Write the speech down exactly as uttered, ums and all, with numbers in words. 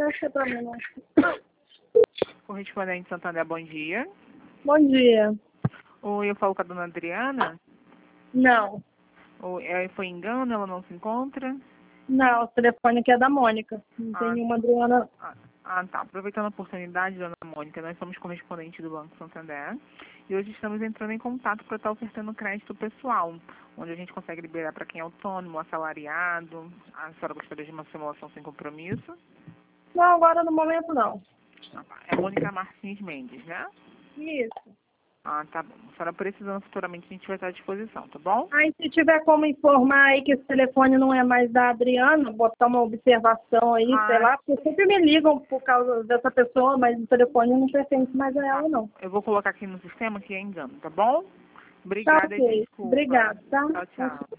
acho que é pra mim, não. Correspondente Santander, bom dia. Bom dia. Oi, eu falo com a dona Adriana. Não. Oi, é, foi engano, ela não se encontra? Não, o telefone aqui é da Mônica. Não Ah, tem nenhuma Adriana. Ah, ah, tá. Aproveitando a oportunidade, dona Mônica, nós somos correspondentes do Banco Santander e hoje estamos entrando em contato para estar ofertando crédito pessoal, onde a gente consegue liberar para quem é autônomo, assalariado. A senhora gostaria de uma simulação sem compromisso? Não, agora no momento não. Ah, tá. É Mônica Martins Mendes, né? Isso. Ah, tá bom. A senhora precisando futuramente, a gente vai estar à disposição, tá bom? Aí se tiver como informar aí que esse telefone não é mais da Adriana, botar uma observação aí, Ah, sei lá, porque sempre me ligam por causa dessa pessoa, mas o telefone não pertence mais a ela, tá. não. Eu vou colocar aqui no sistema que é engano, tá bom? Tá Obrigada e ok. desculpa. Obrigada, tá? Tchau, tchau.